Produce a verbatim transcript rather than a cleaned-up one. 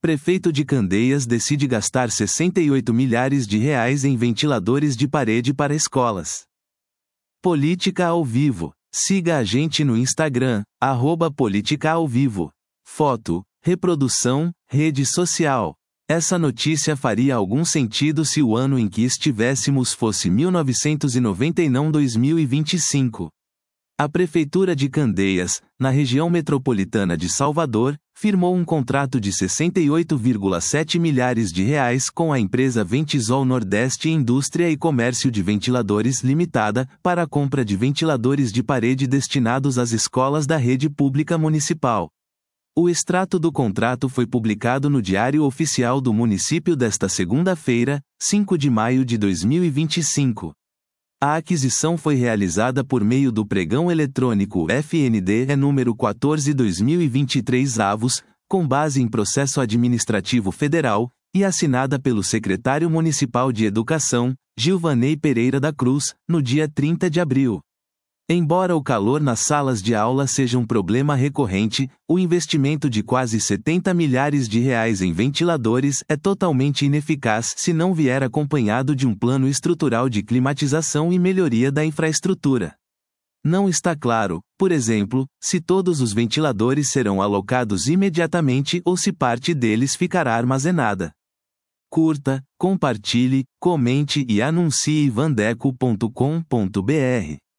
Prefeito de Candeias decide gastar sessenta e oito milhares de reais em ventiladores de parede para escolas. Política ao vivo. Siga a gente no Instagram, arroba Política ao Vivo. Foto, reprodução, rede social. Essa notícia faria algum sentido se o ano em que estivéssemos fosse mil novecentos e noventa e não dois mil e vinte e cinco. A Prefeitura de Candeias, na região metropolitana de Salvador, firmou um contrato de sessenta e oito vírgula sete milhares de reais com a empresa Ventisol Nordeste Indústria e Comércio de Ventiladores Limitada, para a compra de ventiladores de parede destinados às escolas da rede pública municipal. O extrato do contrato foi publicado no Diário Oficial do Município desta segunda-feira, cinco de maio de dois mil e vinte e cinco. A aquisição foi realizada por meio do pregão eletrônico F N D E número quatorze barra dois mil e vinte e três avos, com base em processo administrativo federal, e assinada pelo secretário municipal de Educação, Gilvanei Pereira da Cruz, no dia trinta de abril. Embora o calor nas salas de aula seja um problema recorrente, o investimento de quase setenta milhares de reais em ventiladores é totalmente ineficaz se não vier acompanhado de um plano estrutural de climatização e melhoria da infraestrutura. Não está claro, por exemplo, se todos os ventiladores serão alocados imediatamente ou se parte deles ficará armazenada. Curta, compartilhe, comente e anuncie vandeco ponto com ponto br.